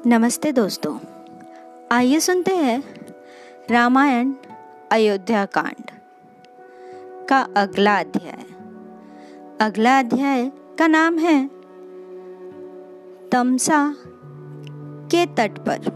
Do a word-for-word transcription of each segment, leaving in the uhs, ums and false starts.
नमस्ते दोस्तों, आइए सुनते हैं रामायण अयोध्या कांड का अगला अध्याय। अगला अध्याय का नाम है तमसा के तट पर।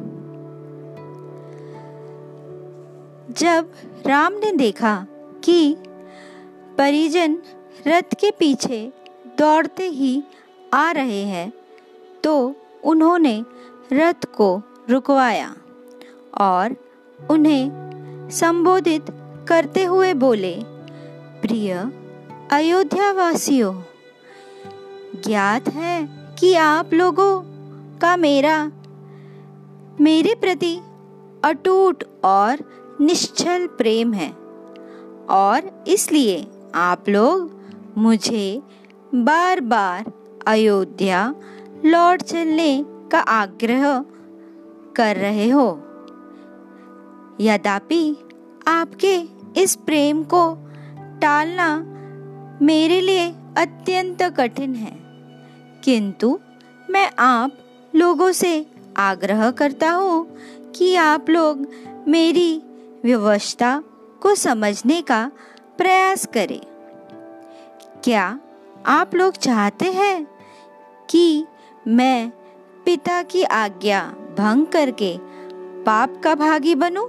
जब राम ने देखा कि परिजन रथ के पीछे दौड़ते ही आ रहे हैं, तो उन्होंने रथ को रुकवाया और उन्हें संबोधित करते हुए बोले, प्रिय अयोध्यावासियों, ज्ञात है कि आप लोगों का मेरा मेरे प्रति अटूट और निश्चल प्रेम है और इसलिए आप लोग मुझे बार बार अयोध्या लौट चलने का आग्रह कर रहे हो। यद्यपि आपके इस प्रेम को टालना मेरे लिए अत्यंत कठिन है, किंतु मैं आप लोगों से आग्रह करता हूँ कि आप लोग मेरी व्यवस्था को समझने का प्रयास करें। क्या आप लोग चाहते हैं कि मैं पिता की आज्ञा भंग करके पाप का भागी बनूं?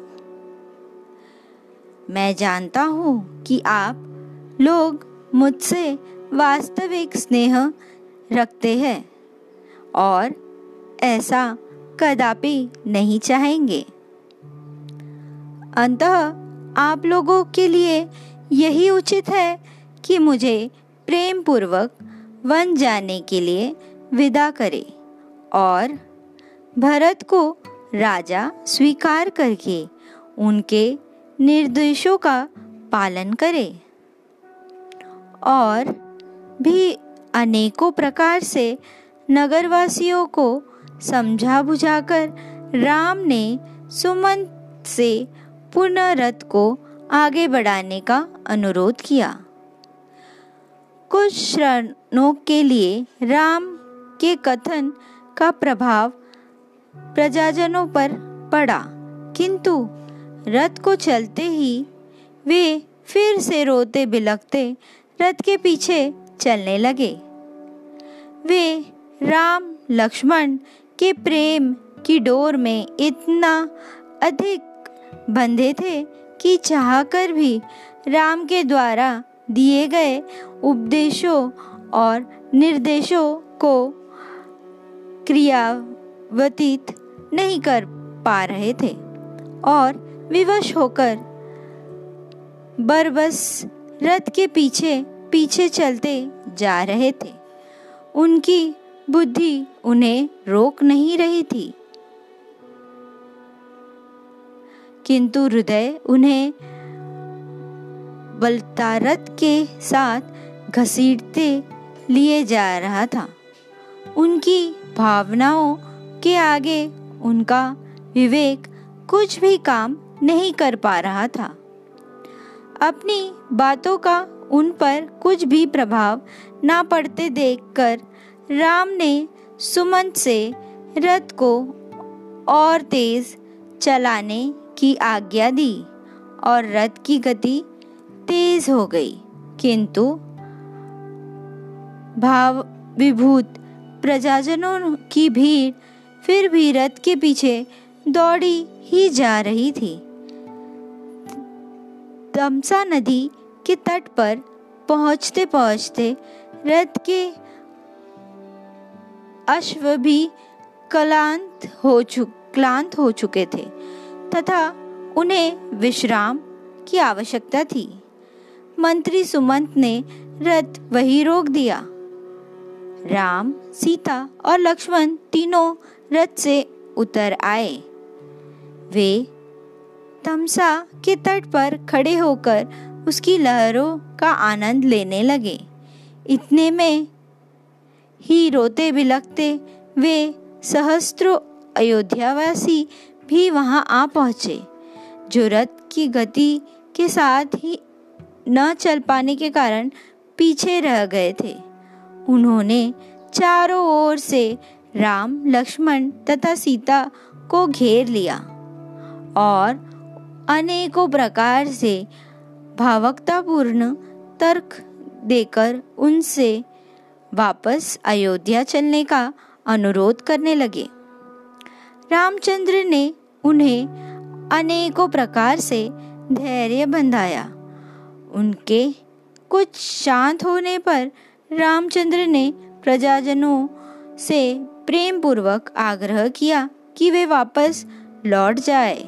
मैं जानता हूँ कि आप लोग मुझसे वास्तविक स्नेह रखते हैं और ऐसा कदापि नहीं चाहेंगे। अतः आप लोगों के लिए यही उचित है कि मुझे प्रेम पूर्वक वन जाने के लिए विदा करे और भरत को राजा स्वीकार करके उनके निर्देशों का पालन करे और भी अनेकों प्रकार से नगरवासियों को समझा बुझाकर राम ने सुमंत से पुनः रथ को आगे बढ़ाने का अनुरोध किया। कुछ क्षणों के लिए राम के कथन का प्रभाव प्रजाजनों पर पड़ा, किंतु रथ को चलते ही वे फिर से रोते बिलखते रथ के पीछे चलने लगे। वे राम लक्ष्मण के प्रेम की डोर में इतना अधिक बंधे थे कि चाहकर भी राम के द्वारा दिए गए उपदेशों और निर्देशों को क्रियान्वित नहीं कर पा रहे थे और विवश होकर बरबस रथ के पीछे पीछे चलते जा रहे थे। उनकी बुद्धि उन्हें रोक नहीं रही थी, किंतु हृदय उन्हें बलता रथ के साथ घसीटते लिए जा रहा था। उनकी भावनाओं के आगे उनका विवेक कुछ भी काम नहीं कर पा रहा था। अपनी बातों का उन पर कुछ भी प्रभाव ना पड़ते देखकर राम ने सुमंत से रथ को और तेज चलाने की आज्ञा दी और रथ की गति तेज हो गई, किंतु भाव विभूत प्रजाजनों की भीड़ फिर भी रथ के पीछे दौड़ी ही जा रही थी। तमसा नदी के तट पर पहुंचते पहुंचते रथ के अश्व भी क्लांत हो चुक क्लांत हो चुके थे तथा उन्हें विश्राम की आवश्यकता थी। मंत्री सुमंत ने रथ वहीं रोक दिया। राम, सीता और लक्ष्मण तीनों रथ से उतर आए। वे तमसा के तट पर खड़े होकर उसकी लहरों का आनंद लेने लगे। इतने में ही रोते बिलखते वे सहस्त्रों अयोध्यावासी भी वहां आ पहुंचे, जो रथ की गति के साथ ही न चल पाने के कारण पीछे रह गए थे। उन्होंने चारों ओर से राम, लक्ष्मण तथा सीता को घेर लिया और अनेकों प्रकार से भावुकतापूर्ण तर्क देकर उनसे वापस अयोध्या चलने का अनुरोध करने लगे। रामचंद्र ने उन्हें अनेकों प्रकार से धैर्य बंधाया। उनके कुछ शांत होने पर रामचंद्र ने प्रजाजनों से प्रेम पूर्वक आग्रह किया कि वे वापस लौट जाए।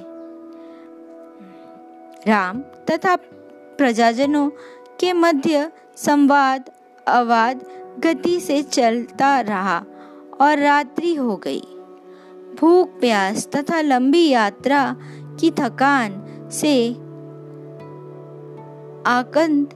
राम तथा प्रजाजनों के मध्य संवाद अवाद गति से चलता रहा और रात्रि हो गई। भूख प्यास तथा लंबी यात्रा की थकान से आकंद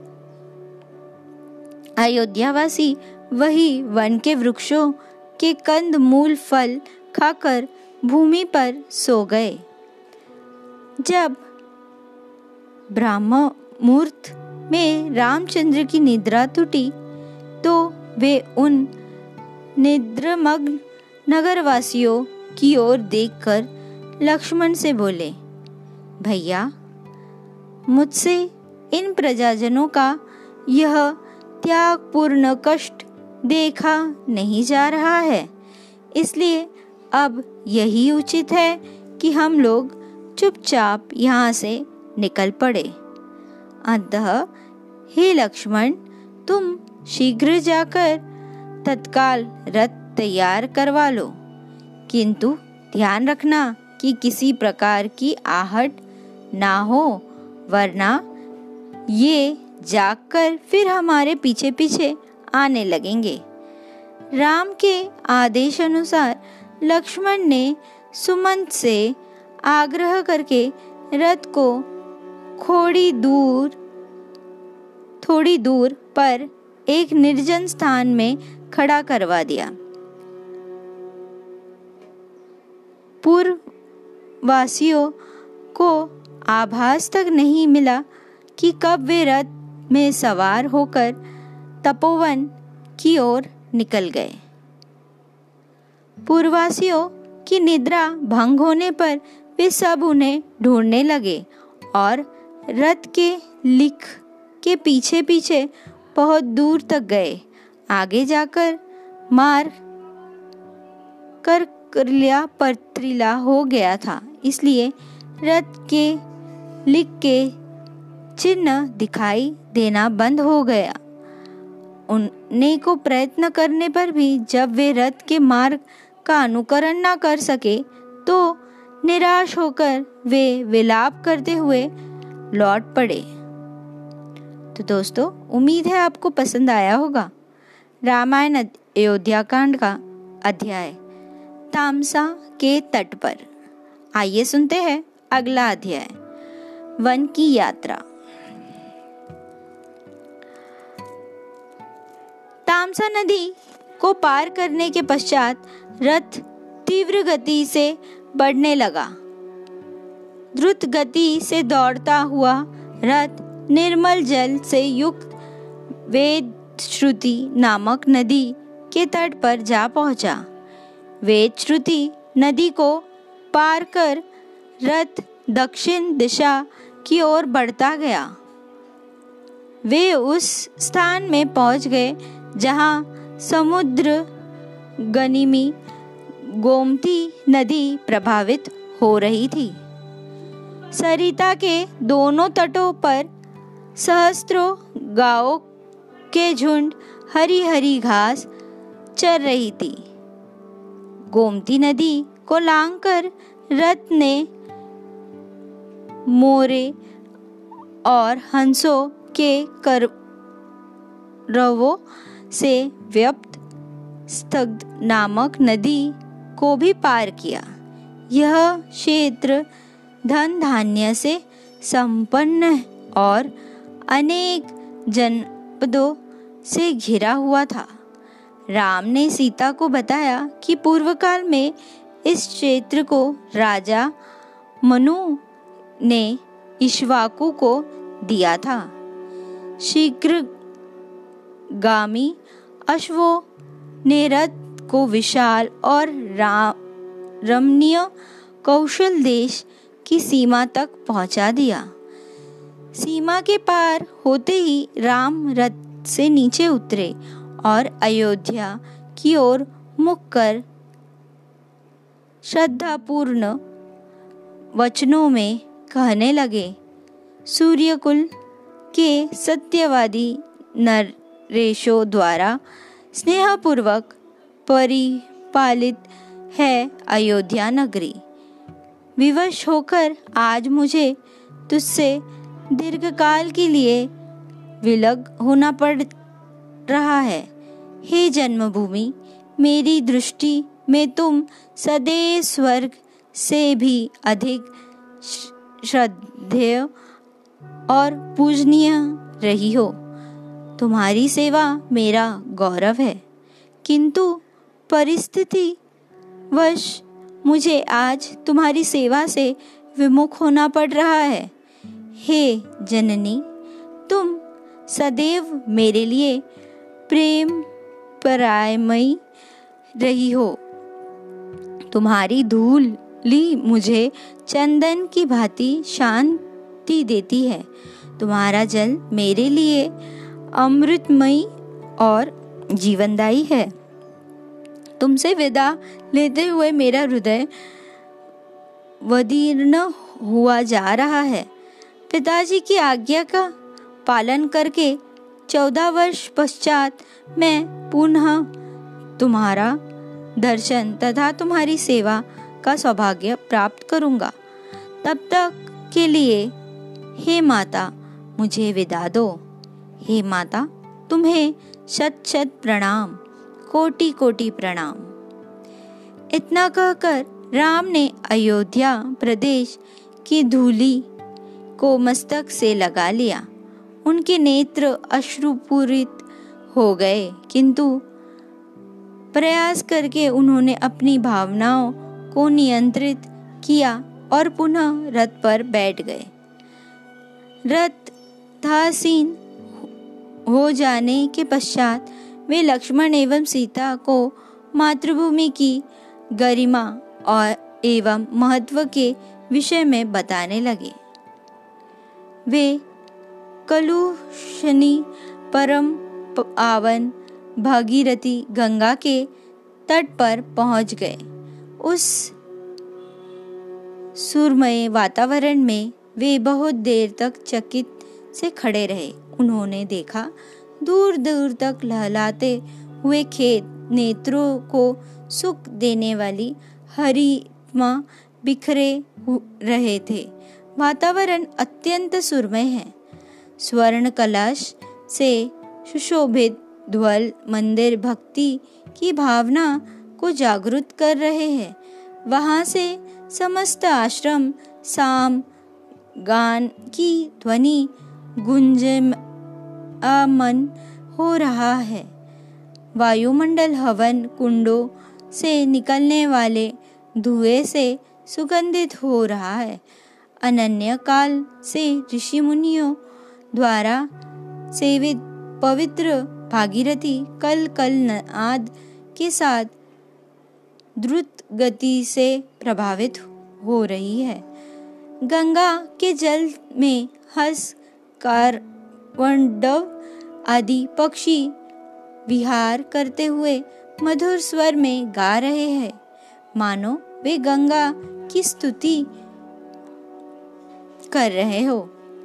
अयोध्यावासी वही वन के वृक्षों के कंद मूल फल खाकर भूमि पर सो गए। जब ब्रह्म मुहूर्त में रामचंद्र की निद्रा टूटी तो वे उन निद्रामग्न नगरवासियों की ओर देखकर लक्ष्मण से बोले, भैया, मुझसे इन प्रजाजनों का यह त्यागपूर्ण कष्ट देखा नहीं जा रहा है, इसलिए अब यही उचित है कि हम लोग चुपचाप यहाँ से निकल पड़े। अतः हे लक्ष्मण, तुम शीघ्र जाकर तत्काल रथ तैयार करवा लो, किंतु ध्यान रखना कि किसी प्रकार की आहट ना हो, वरना ये जागकर फिर हमारे पीछे पीछे आने लगेंगे। राम के आदेश अनुसार लक्ष्मण ने सुमंत से आग्रह करके रथ को थोड़ी दूर थोड़ी दूर पर एक निर्जन स्थान में खड़ा करवा दिया। पूर्ववासियों को आभास तक नहीं मिला कि कब वे रथ में सवार होकर तपोवन की ओर निकल गए। पूर्ववासियों की निद्रा भंग होने पर वे सब उन्हें ढूंढने लगे और रथ के लिख के पीछे पीछे बहुत दूर तक गए। आगे जाकर मार्ग कर करलिया पथरीला हो गया था, इसलिए रथ के लिख के चिन्ह दिखाई देना बंद हो गया। उन्हें को प्रयत्न करने पर भी जब वे रथ के मार्ग का अनुकरण न कर सके तो निराश होकर वे विलाप करते हुए लौट पड़े। तो दोस्तों, उम्मीद है आपको पसंद आया होगा रामायण अयोध्या कांड का अध्याय तामसा के तट पर। आइए सुनते हैं अगला अध्याय, वन की यात्रा। तामसा नदी को पार करने के पश्चात रथ तीव्र गति से बढ़ने लगा। द्रुत गति से दौड़ता हुआ रथ निर्मल जल से युक्त वेद श्रुति नामक नदी के तट पर जा पहुंचा। वेद श्रुति नदी को पार कर रथ दक्षिण दिशा की ओर बढ़ता गया। वे उस स्थान में पहुंच गए जहां समुद्र गनिमी गोमती नदी प्रभावित हो रही थी। सरिता के दोनों तटों पर सहस्त्रों गायों के झुंड हरी हरी घास चर रही थी। गोमती नदी को लांघकर रथ ने मोरे और हंसों के करवों से व्याप्त स्थग्ध नामक नदी को भी पार किया। यह क्षेत्र धन धान्य से संपन्न और अनेक जनपदों से घिरा हुआ था। राम ने सीता को बताया कि पूर्व काल में इस क्षेत्र को राजा मनु ने इक्ष्वाकु को दिया था। शीघ्रगामी अश्वों ने रथ को विशाल और रमणीय कौशल देश की सीमा तक पहुंचा दिया। सीमा के पार होते ही राम रथ से नीचे उतरे और अयोध्या की ओर मुख कर श्रद्धापूर्ण वचनों में कहने लगे, सूर्यकुल के सत्यवादी नरेशों द्वारा स्नेहपूर्वक परिपालित है अयोध्या नगरी। विवश होकर आज मुझे तुझसे दीर्घकाल के लिए विलग होना पड़ रहा है। हे जन्मभूमि, मेरी दृष्टि में तुम सदैव स्वर्ग से भी अधिक श्रद्धेय और पूजनीय रही हो। तुम्हारी सेवा मेरा गौरव है, किंतु परिस्थिति वश मुझे आज तुम्हारी सेवा से विमुख होना पड़ रहा है। हे जननी, तुम सदैव मेरे लिए प्रेम परायमयी रही हो। तुम्हारी धूली मुझे चंदन की भांति शांति देती है। तुम्हारा जल मेरे लिए अमृतमयी और जीवनदायी है। तुमसे विदा लेते हुए मेरा हृदय वदीर्ण हुआ जा रहा है। पिताजी की आज्ञा का पालन करके चौदह वर्ष पश्चात मैं पुनः तुम्हारा दर्शन तथा तुम्हारी सेवा का सौभाग्य प्राप्त करूंगा। तब तक के लिए हे माता, मुझे विदा दो। हे माता, तुम्हें शत शत प्रणाम, कोटि कोटि प्रणाम। इतना कहकर राम ने अयोध्या प्रदेश की धूली को मस्तक से लगा लिया। उनके नेत्र अश्रुपूरित हो गए, किंतु प्रयास करके उन्होंने अपनी भावनाओं को नियंत्रित किया और पुनः रथ पर बैठ गए। रथ थासीन हो जाने के पश्चात वे लक्ष्मण एवं सीता को मातृभूमि की गरिमा और एवं महत्व के विषय में बताने लगे। वे कलुषनी परम पावन भागीरथी गंगा के तट पर पहुंच गए। उस सुरमय वातावरण में वे बहुत देर तक चकित से खड़े रहे। उन्होंने देखा, दूर दूर तक लहलाते हुए खेत, नेत्रों को सुख देने वाली हरिमा बिखरे रहे थे। वातावरण अत्यंत सुरमय है। स्वर्ण कलश से सुशोभित ध्वल मंदिर भक्ति की भावना को जागृत कर रहे हैं। वहां से समस्त आश्रम साम गान की ध्वनि गुंजयमान हो रहा है। वायुमंडल हवन कुंडों से निकलने वाले धुएं से सुगंधित हो रहा है। अनन्य काल से ऋषि मुनियों द्वारा सेवित पवित्र भागीरथी कल कल नाद के साथ द्रुत गति से प्रभावित हो रही है। गंगा के जल में हंस, कारवंडव आदि पक्षी विहार करते हुए मधुर स्वर में गा रहे हैं, मानो वे गंगा की स्तुति कर रहे हो।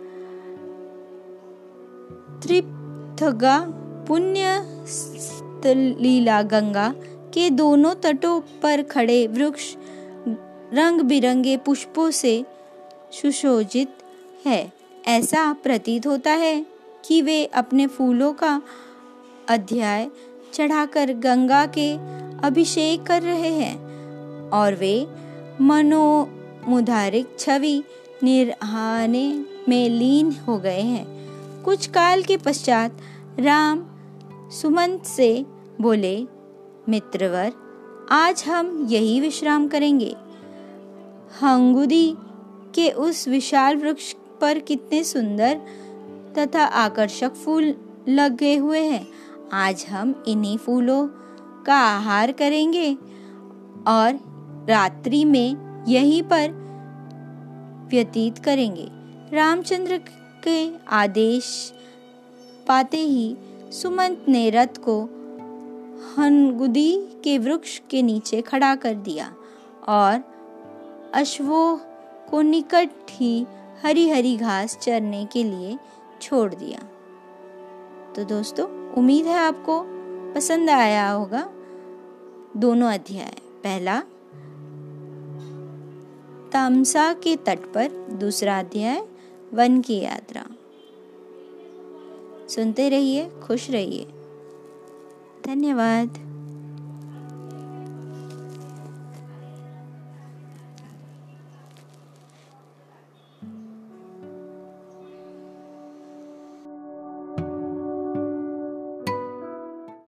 त्रिपथगा पुण्य लीला गंगा के दोनों तटों पर खड़े वृक्ष रंग बिरंगे पुष्पों से सुशोभित है। ऐसा प्रतीत होता है कि वे अपने फूलों का अध्याय चढ़ाकर गंगा के अभिषेक कर रहे हैं और वे मनोमुदारिक छवि निरहाने में लीन हो गए हैं। कुछ काल के पश्चात राम सुमंत से बोले, मित्रवर, आज हम यही विश्राम करेंगे। हंगुदी के उस विशाल वृक्ष पर कितने सुंदर तथा आकर्षक फूल लगे हुए हैं। आज हम इन्हीं फूलों का आहार करेंगे और रात्रि में यहीं पर व्यतीत करेंगे। रामचंद्र के आदेश पाते ही सुमंत ने रथ को हनगुदी के वृक्ष के नीचे खड़ा कर दिया और अश्वों को निकट ही हरी हरी घास चरने के लिए छोड़ दिया। तो दोस्तों, उम्मीद है आपको पसंद आया होगा दोनों अध्याय। पहला तामसा के तट पर, दूसरा अध्याय वन की यात्रा। सुनते रहिए, खुश रहिए। धन्यवाद।